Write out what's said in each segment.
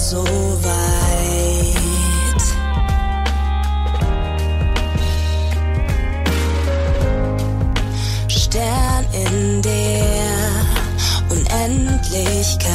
so weit. Stern in der Unendlichkeit.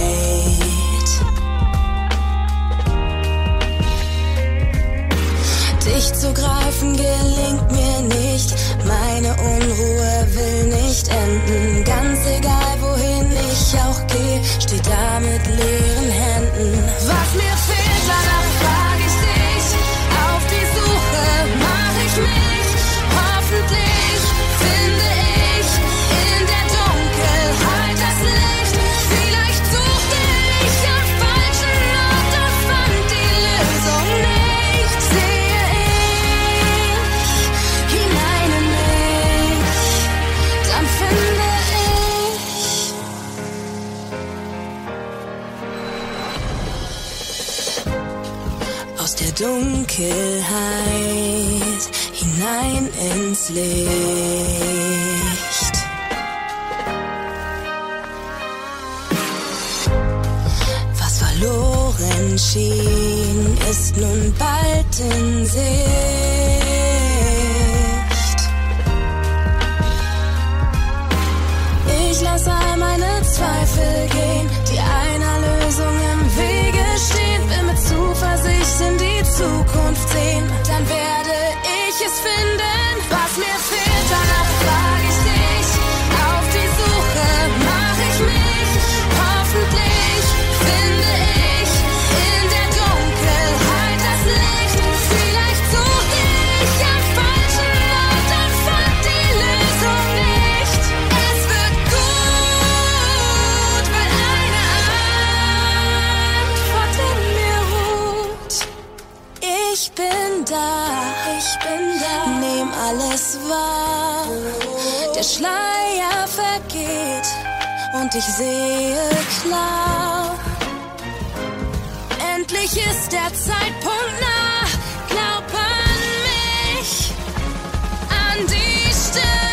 Dich zu greifen gelingt mir nicht, meine Unruhe will nicht enden. Ganz egal wohin ich auch gehe, steh da mit leeren Händen. Was mir fehlt, danach frag ich dich, auf die Suche mach ich mich. Hoffentlich finde ich in der Dunkelheit das Licht. Vielleicht suchte ich am falschen Ort und fand die Lösung nicht. Sehe ich hinein in mich, dann finde ich aus der Dunkelheit hinein ins Licht. Was verloren schien, ist nun bald in Sicht. Ich lass all meine Zweifel gehen, die einer Lösung im Wege stehen. Will mit Zuversicht in die Zukunft sehen, dann werde ich es finden, was mir fehlt. Danach frag ich dich, auf die Suche mach ich mich. Hoffentlich finde ich in der Dunkelheit das Licht. Vielleicht suchte ich am falschen Ort und fand die Lösung nicht. Es wird gut, weil eine Antwort in mir ruht. Ich bin da, nehm alles wahr. Der Schleier vergeht und ich sehe klar. Endlich ist der Zeitpunkt nah. Glaub an mich, an die Stimme.